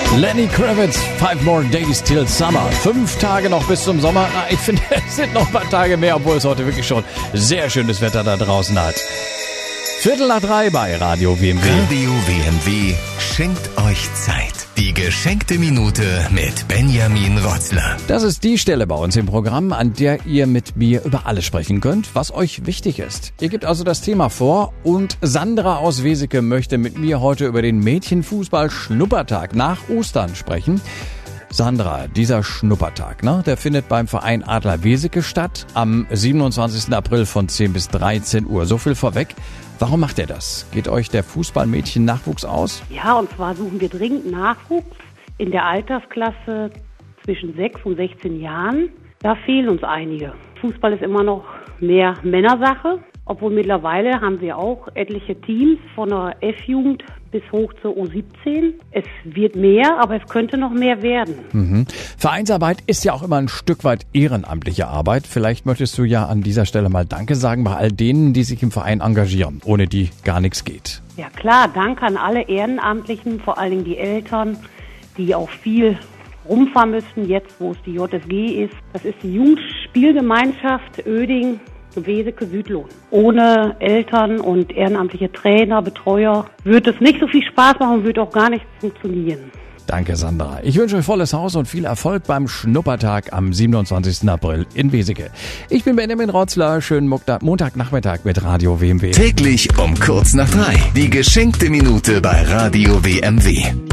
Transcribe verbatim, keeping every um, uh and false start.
Lenny Kravitz, Five More Days Till Summer. Fünf Tage noch bis zum Sommer. Na, ich finde, es sind noch ein paar Tage mehr, obwohl es heute wirklich schon sehr schönes Wetter da draußen hat. Viertel nach drei bei Radio W M W. Radio W M W schenkt euch Zeit. Die geschenkte Minute mit Benjamin Rotzler. Das ist die Stelle bei uns im Programm, an der ihr mit mir über alles sprechen könnt, was euch wichtig ist. Ihr gebt also das Thema vor und Sandra aus Weseke möchte mit mir heute über den Mädchenfußball-Schnuppertag nach Ostern sprechen. Sandra, dieser Schnuppertag, ne, der findet beim Verein Adler Weseke statt, am siebenundzwanzigsten April von zehn bis dreizehn Uhr. So viel vorweg. Warum macht er das? Geht euch der Fußballmädchen-Nachwuchs aus? Ja, und zwar suchen wir dringend Nachwuchs in der Altersklasse zwischen sechs und sechzehn Jahren. Da fehlen uns einige. Fußball ist immer noch mehr Männersache, obwohl mittlerweile haben wir auch etliche Teams von der F-Jugend bis hoch zur U siebzehn. Es wird mehr, aber es könnte noch mehr werden. Mhm. Vereinsarbeit ist ja auch immer ein Stück weit ehrenamtliche Arbeit. Vielleicht möchtest du ja an dieser Stelle mal Danke sagen bei all denen, die sich im Verein engagieren, ohne die gar nichts geht. Ja klar, Danke an alle Ehrenamtlichen, vor allen Dingen die Eltern, die auch viel rumfahren müssen, jetzt wo es die J S G ist. Das ist die Jugendspielgemeinschaft Oeding, Weseke, Südlohn. Ohne Eltern und ehrenamtliche Trainer, Betreuer wird es nicht so viel Spaß machen und wird auch gar nicht funktionieren. Danke, Sandra. Ich wünsche euch volles Haus und viel Erfolg beim Schnuppertag am siebenundzwanzigsten April in Weseke. Ich bin Benjamin Rotzler. Schönen Montagnachmittag mit Radio W M W. Täglich um kurz nach drei. Die geschenkte Minute bei Radio W M W.